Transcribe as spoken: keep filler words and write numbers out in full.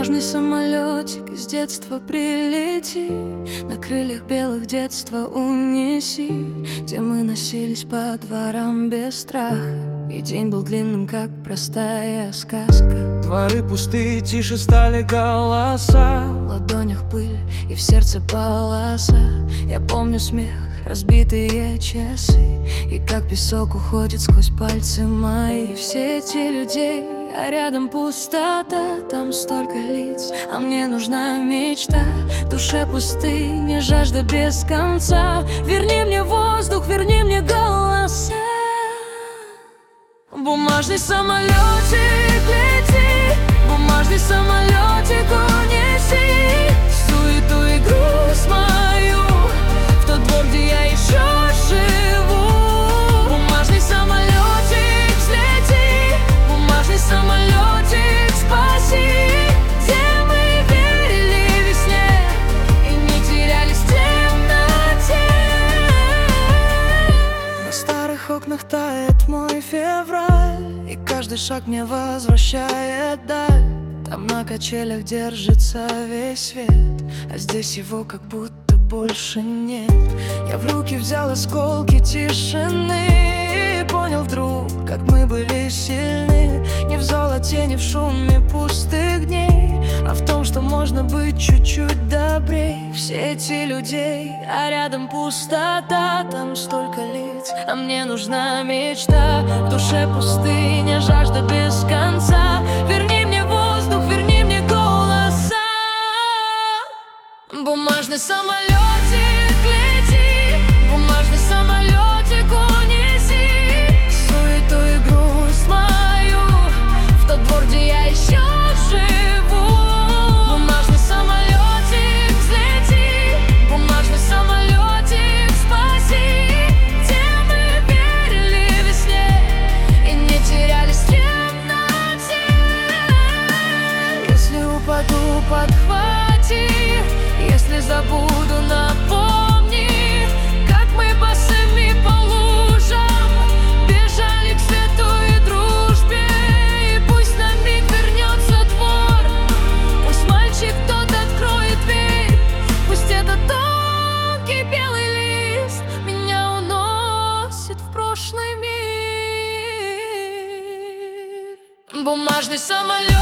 Бумажный самолетик из детства прилети, на крыльях белых детства унеси, где мы носились по дворам без страха, и день был длинным, как простая сказка. Дворы пустые, тише стали голоса, В ладонях пыль и в сердце полоса. Я помню смех, разбитые часы, и как песок уходит сквозь пальцы мои. Все эти людей, а рядом пустота. Там столько лиц, а мне нужна мечта. В душе пустыня, жажда без конца. Верни мне воздух, верни мне голоса. Бумажный самолетик, лети, бумажный самолетик, унеси суету и грусть мою в тот двор, где я еще живу. Бумажный самолетик, взлети, бумажный самолетик, спаси, где мы верили весне и не терялись в темноте. На старых окнах тает мой февраль, и каждый шаг мне возвращает даль. Там на качелях держится весь свет, а здесь его как будто больше нет. Я в руки взял осколки тишины и понял вдруг, как мы были сильны. Не в золоте, не в шуме пустых дней, а в том, что можно быть чуть-чуть добрей. Все эти людей, а рядом пустота. Там столько лиц, а мне нужна мечта. В душе пустыня, жажда без конца. Верни мне воздух, верни мне голоса. Бумажный самолетик, лети, бумажный самолетик, унеси суету и грусть мою в тот двор, где я еще живу. Бумажный самолетик, взлети, бумажный самолетик, спаси, где мы верили весне и не терялись в темноте. Если упаду, подхвати, если забуду, напомни, как мы босыми по лужам бежали к свету и дружбе. И пусть на миг вернется двор, пусть мальчик тот откроет дверь, пусть этот тонкий белый лист меня уносит в прошлый мир. Бумажный самолет.